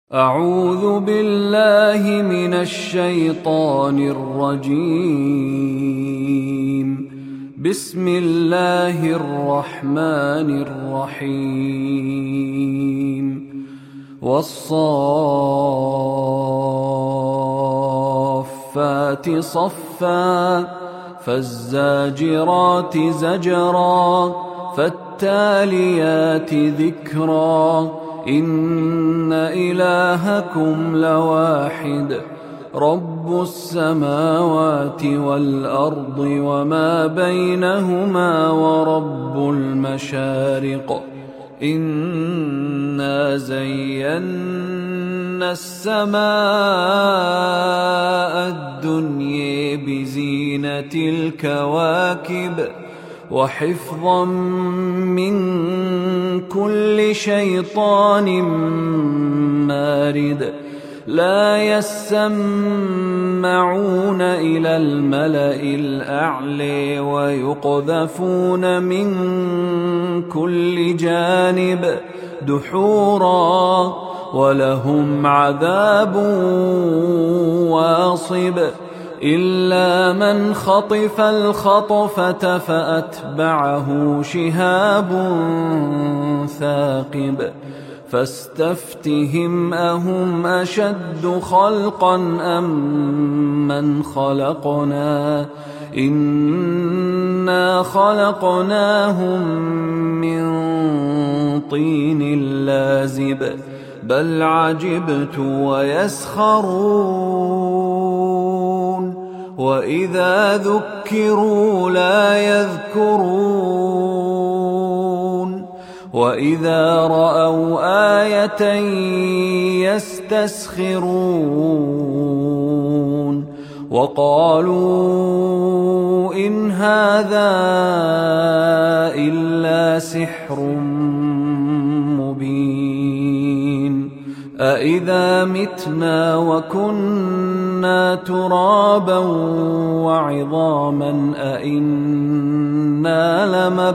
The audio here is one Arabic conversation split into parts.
أعوذ بالله من الشيطان الرجيم. بسم الله الرحمن الرحيم. والصافات صفا فالزاجرات زجرا فالتاليات ذكرا إن إلهكم لواحد رب السماوات والأرض وما بينهما ورب المشارق إنا زينا السماء الدنيا بزينة الكواكب وحفظا من كل شيطان مارد لا يسمعون إلى الملأ الأعلى ويقذفون من كل جانب دحورا ولهم عذاب واصب إلا من خطف الخطفة فأتبعه شهاب ثاقب فاستفتهم أهم أشد خلقا أم من خلقنا إنا خلقناهم من طين لازب بل عجبت ويسخرون وإذا ذكروا لا يذكرون وإذا رأوا آية يستسخرون وقالوا إن هذا إلا سحر مبين أإذا متنا وكنا ترابا وعظاما أإنا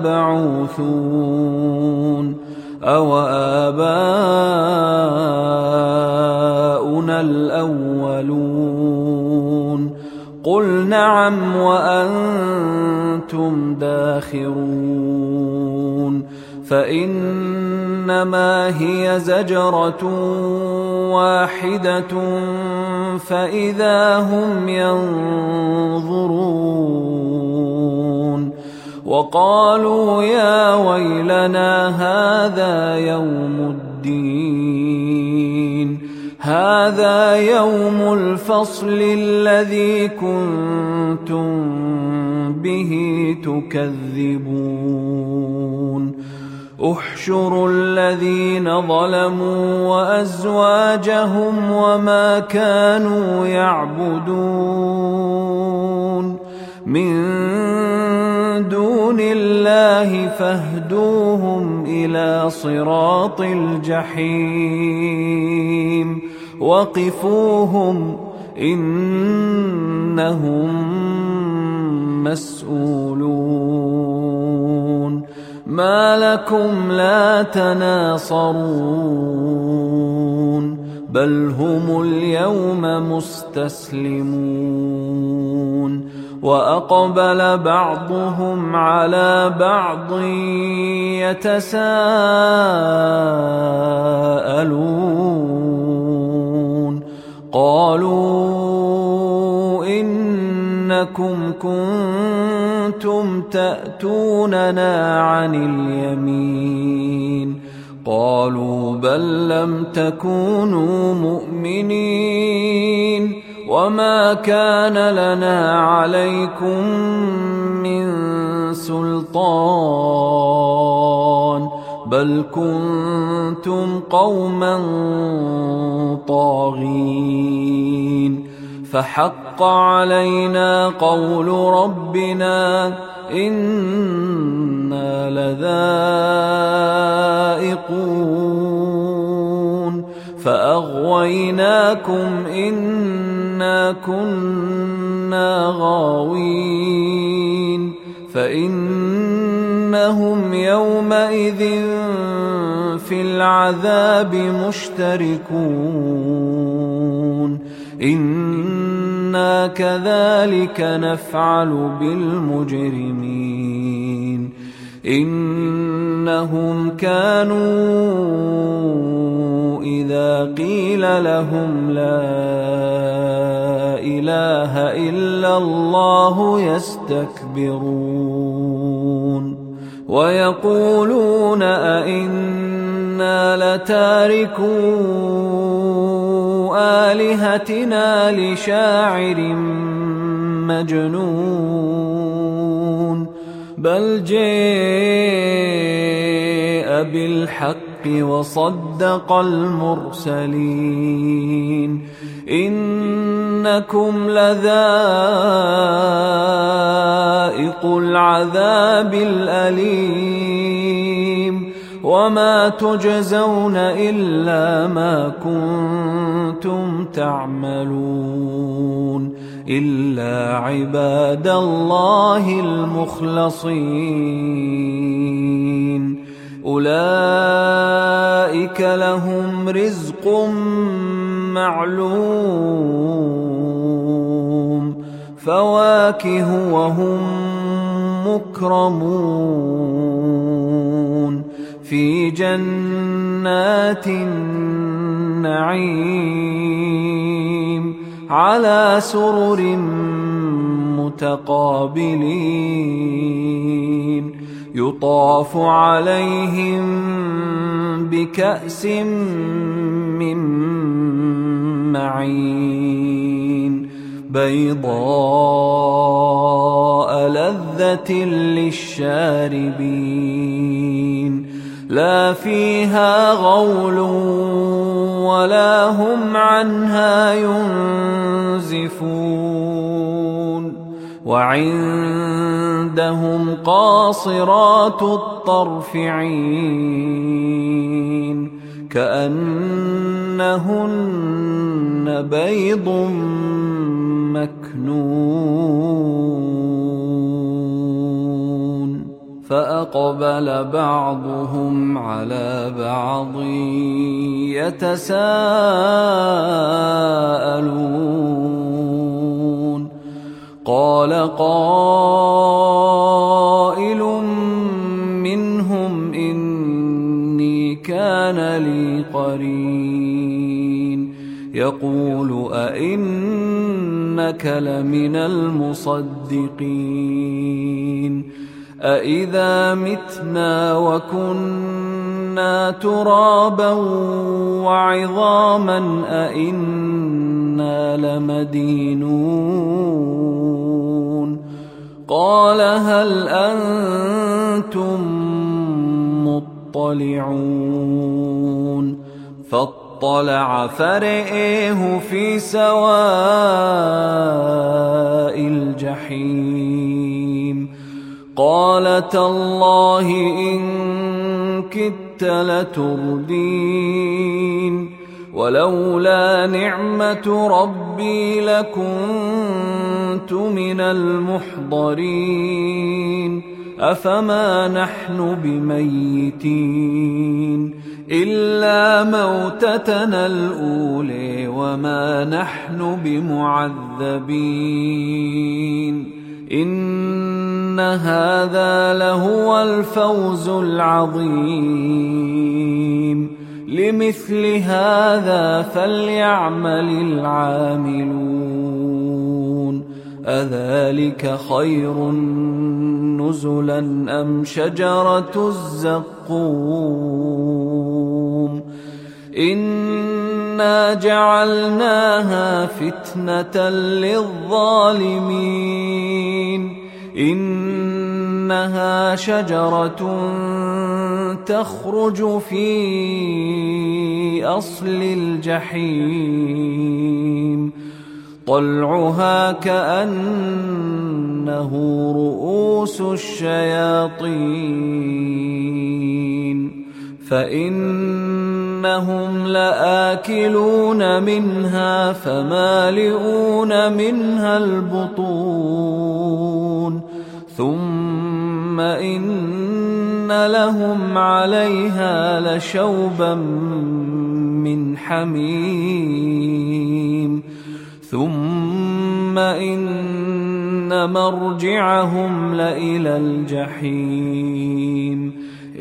لمبعوثون أو آباؤنا الأولون قل نعم وأنتم داخرون فإنما هي زجرة واحدة فإذا هم ينظرون وقالوا يا ويلنا هذا يوم الفصل الذي كنتم به تكذبون احشروا الذين ظلموا وأزواجهم وما كانوا يعبدون من دون الله فاهدوهم إلى صراط الجحيم وقفوهم إنهم مسؤولون ما لكم لا تناصرون بل هم اليوم مستسلمون وأقبل بعضهم على بعض يتساءلون قالوا إنكم كنتم تأتوننا عن اليمين قالوا بل لم تكونوا مؤمنين وما كان لنا عليكم من سلطان بل كنتم قوما طاغين فحق علينا قول ربنا إنا لذائقون فأغويناكم إنا كنا غاوين فإنهم يومئذ في في العذاب مشتركون إنا كذلك نفعل بالمجرمين إنهم كانوا إذا قيل لهم لا إله إلا الله يستكبرون ويقولون أئنا لتاركو آلهتنا لشاعر مجنون بل جاء بالحق وصدق المرسلين إنكم لذائق العذاب الأليم وما تجزون إلا ما كنتم تعملون إلا عباد الله المخلصين أولئك لهم رزق معلوم فواكه وهم مكرمون في جنات النعيم على سرر متقابلين يطاف عليهم بكأس من معين بيضاء لذة للشاربين لا فيها غول ولا هم عنها ينزفون وعندهم قاصرات الطرف عين كأنهن بيض مكنون فأقبل بعضهم على بعض يتساءلون قال قائل منهم إني كان لي قرين يقول أئنك لمن المصدقين أإذا متنا وكنا ترابا وعظاما أئنا لمدينون قال هل أنتم مطلعون فاطلع فرئه في سواء الجحيم قال تالله إن كدت لتردين ولولا نعمة ربي لكنت من المحضرين أفما نحن بميتين إلا موتتنا الأولى وما نحن بمعذبين إن هذا لهو الفوز العظيم لمثل هذا فليعمل العاملون أذلك خير نزلا أم شجرة الزقوم إنا جعلناها فتنة للظالمين إنها شجرة تخرج في أصل الجحيم طلعها كأنه رؤوس الشياطين فإنهم لآكلون منها فمالئون منها البطون ثم إن لهم عليها لشوبا من حميم ثم إن مرجعهم لإلى الجحيم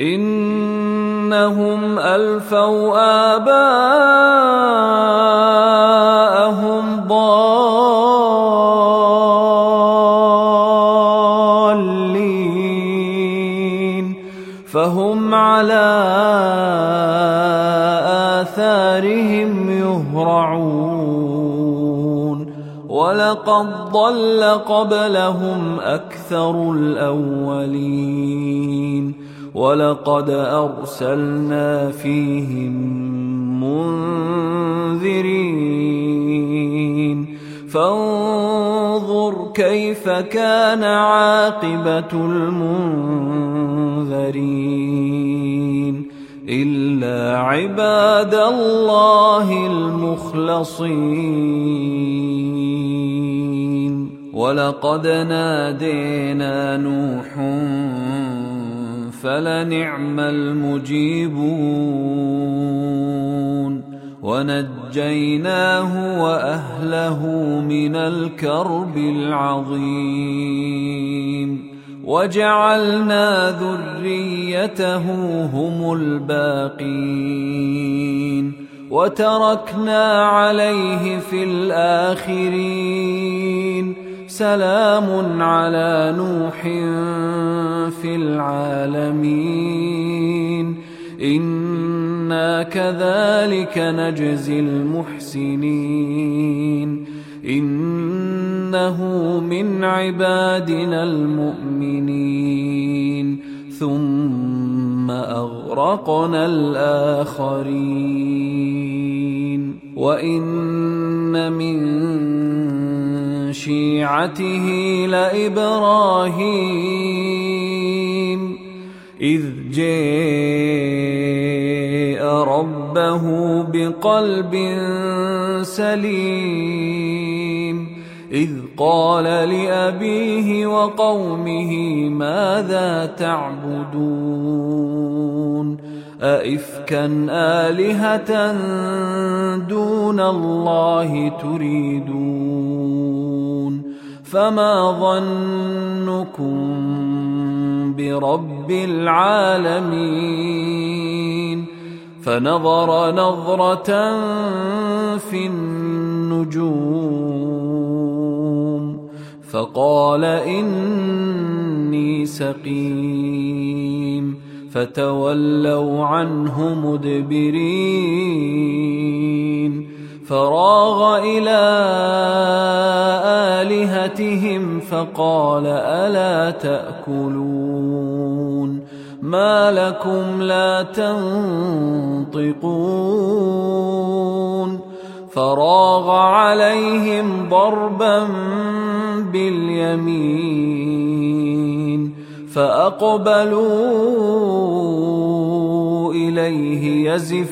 إنهم ألفوا آباءهم ضالين فهم على آثارهم يهرعون ولقد ضل قبلهم أكثر الأولين ولقد أرسلنا فيهم منذرين فانظر كيف كان عاقبة المنذرين إلا عباد الله المخلصين ولقد نادينا نوح فلنعم المجيبون ونجيناه وأهله من الكرب العظيم وجعلنا ذريته هم الباقين وتركنا عليه في الآخرين سلام على نوح في العالمين إنا كذلك نجزي المحسنين إنه من عبادنا المؤمنين ثم أغرقنا الآخرين وإن من شيعته لإبراهيم إذ جاء ربه بقلب سليم إذ قال لأبيه وقومه ماذا تعبدون أئفكا آلهة دون الله تريدون فما ظنكم برب العالمين فنظر نظرة في النجوم فقال إني سقيم فتولوا عنه مدبرين فراغ إلى آلهتهم فقال ألا تأكلون ما لكم لا تنطقون فراغ عليهم ضربا باليمين فأقبلوا إليه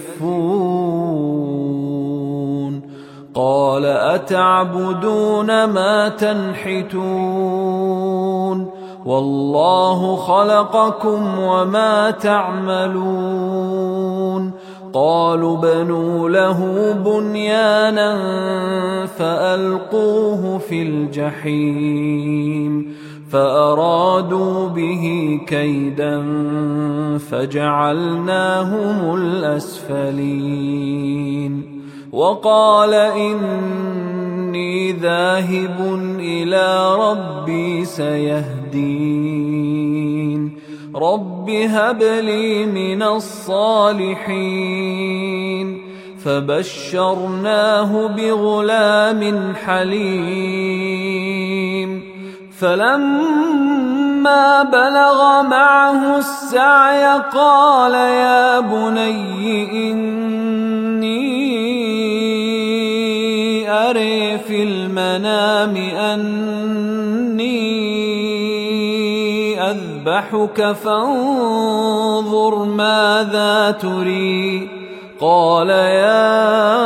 يزفون قال أتعبدون ما تنحتون والله خلقكم وما تعملون قالوا بنوا له بنيانا فألقوه في الجحيم فأرادوا به كيدا فجعلناهم الأسفلين وقال إني ذاهب إلى ربي سيهدين رب هب لي من الصالحين فبشرناه بغلام حليم فلما بلغ معه السعي قال يا بني إني أرى في المنام أني أذبحك فانظر ماذا تري قال يا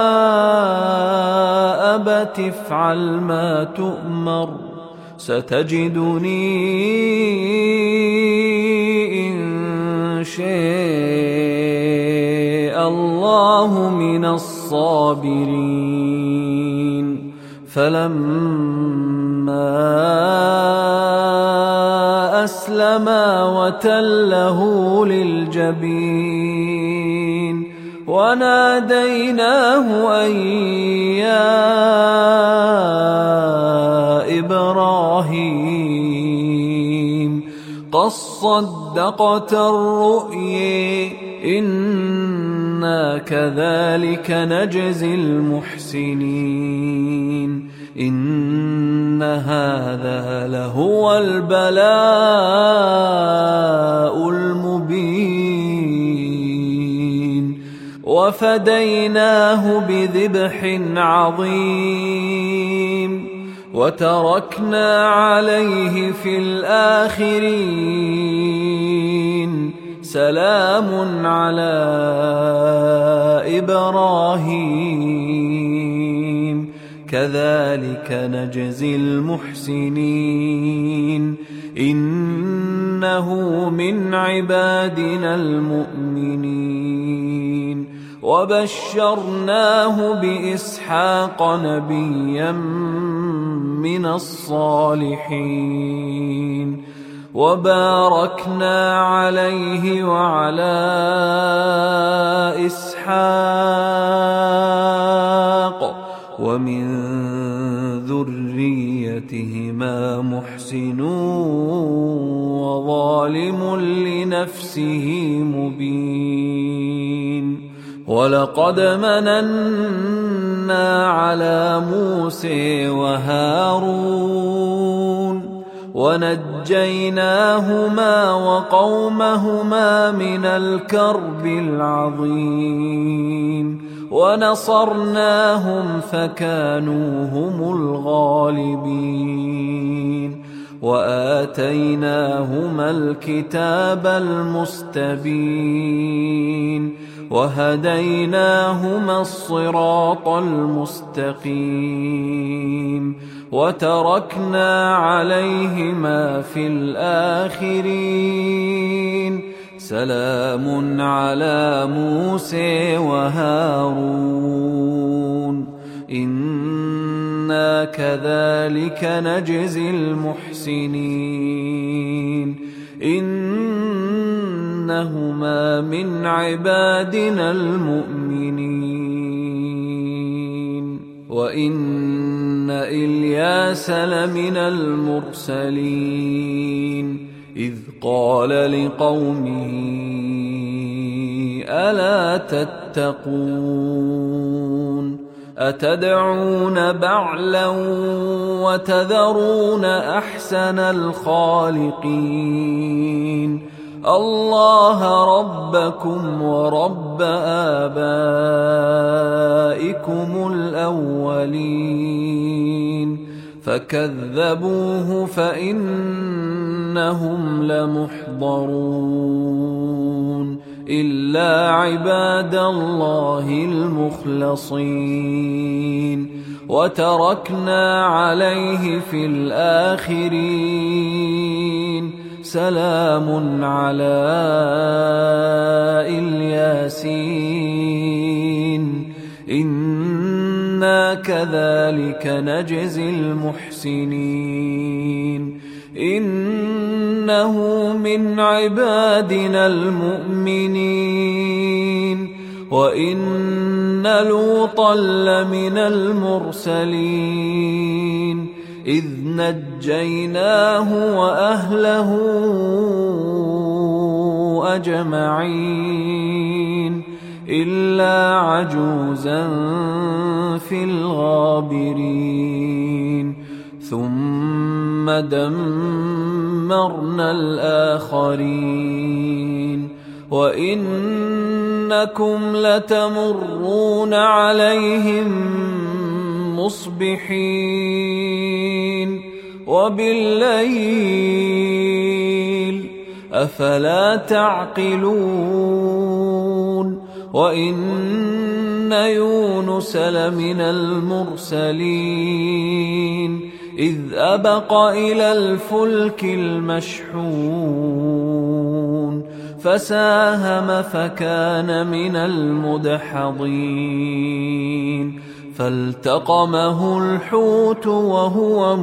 أبت افعل ما تؤمر ستجدني إن يشاء الله من الصابرين. فلما أسلما وتله للجبين وناديناه أن يا إبراهيم قد صدقت الرؤيا إنا كذلك نجزي المحسنين إن هذا لهو البلاء المبين وفديناه بذبح عظيم وتركنا عليه في الآخرين سلام على إبراهيم كذلك نجزي المحسنين إنه من عبادنا المؤمنين وبشرناه بإسحاق نبيا من الصالحين وباركنا عليه وعلى إسحاق ومن ذريتهما محسن وظالم لنفسه مبين ولقد مننا على موسى وهارون ونجيناهما وقومهما من الكرب العظيم ونصرناهم فكانوا هم الغالبين وآتيناهما الكتاب المستبين وهديناهما الصراط المستقيم وتركنا عليهما في الآخرين سلام على موسى وهارون إنا كذلك نجزي المحسنين إنهما من عبادنا المؤمنين وإن إلياس لمن المرسلين إذ قال لقومه ألا تتقون أتدعون بعلا وتذرون أحسن الخالقين الله ربكم ورب آبائكم الأولين فكذبوه فإنهم لمحضرون إلا عباد الله المخلصين وتركنا عليه في الآخرين سلام على الياسين إنا كذلك نجزي المحسنين إنه من عبادنا المؤمنين وإن لوطا لمن المرسلين إذ نجيناه وأهله أجمعين إلا عجوزا في الغابرين ثم دمرنا الآخرين وإنكم لتمرون عليهم مصبحين وبالليل أفلا تعقلون وإن يونس لمن المرسلين إذ أبق إلى الفلك المشحون فساهم فكان من المدحضين فالتقمه الحوت وهو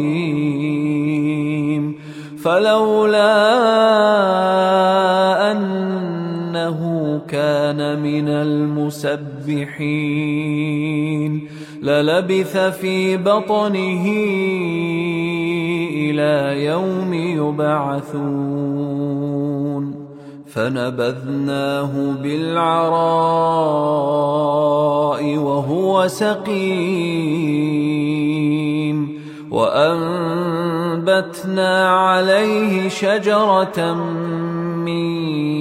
مليم فلولا أنه كان من المسبحين للبث في بطنه إلى يوم يبعثون فنبذناه بالعراء وهو سقيم وأنبتنا عليه شجرة من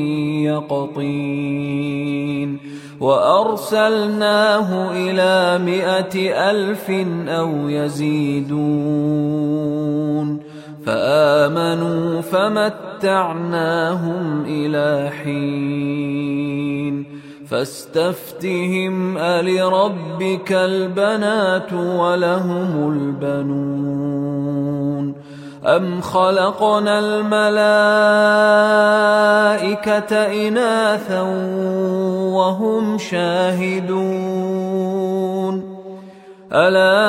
يقطين وأرسلناه إلى 100,000 أو يزيدون فآمنوا فمتعناهم إلى حين فاستفتهم ألربك البنات ولهم البنون أم خلقنا الملائكة إناثا وهم شاهدون ألا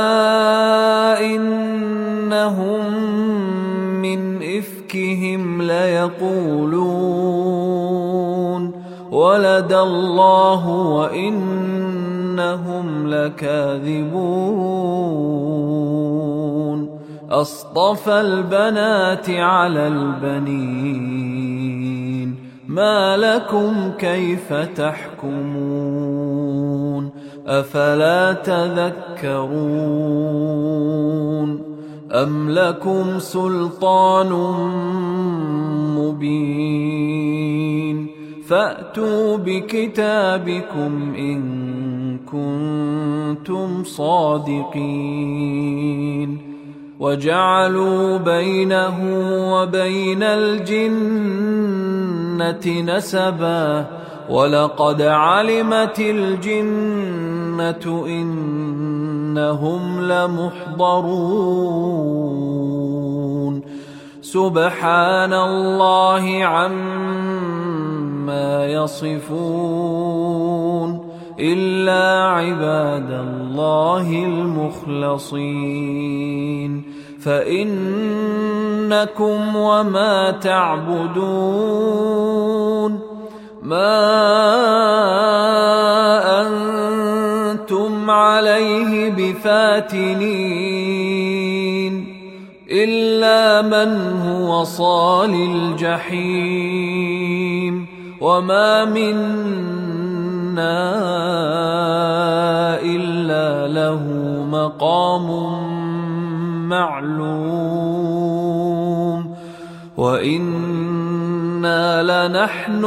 إنهم من إفكهم ليقولون ولد الله وإنهم لكاذبون أصطفى البنات على البنين ما لكم كيف تحكمون أفلا تذكرون أم لكم سلطان مبين فأتوا بكتابكم إن كنتم صادقين وجعلوا بينه وبين الجنة نسبا ولقد علمت الجنة إنهم لمحضرون سبحان الله عما يصفون إلا عباد الله المخلصين فإنكم وما تعبدون ما أنتم عليه بفاتنين إلا من هو صال الجحيم وما منا إلا له مقام معلوم وإنا لنحن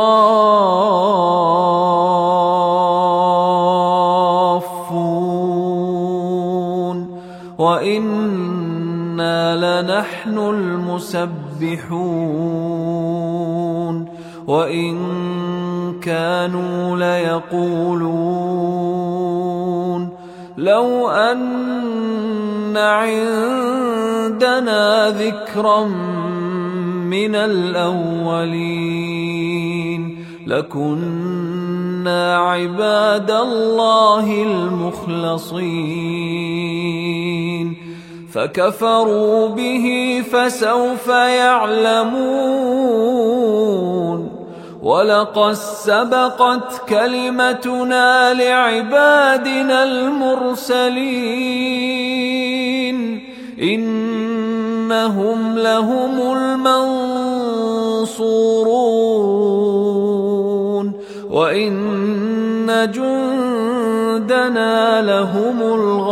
الصافون وإنا لنحن المسبحون وإن كانوا ليقولون لو أن عندنا ذكرا من الأولين لكنا عباد الله المخلصين فكفروا به فسوف يعلمون ولقد سبقت كلمتنا لعبادنا المرسلين إنهم لهم المنصورون وإن جندنا لهم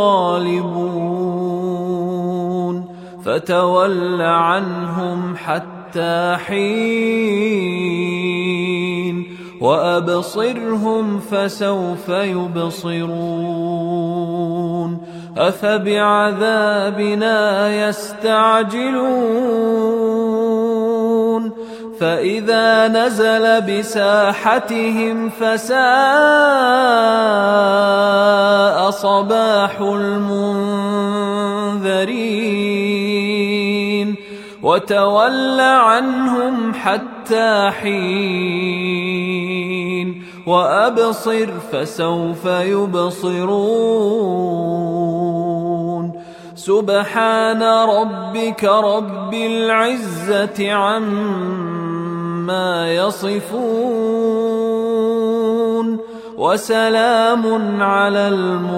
الغالبون فتول عنهم حتى حين وأبصرهم فسوف يبصرون أفبعذابنا يستعجلون فإذا نزل بساحتهم فساء صباح المنذرين وتول عنهم حتى حتى حين وأبصر فسوف يبصرون سبحان ربك رب العزة عما يصفون وسلام على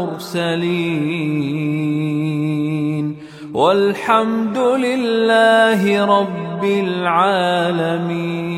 المرسلين والحمد لله رب العالمين.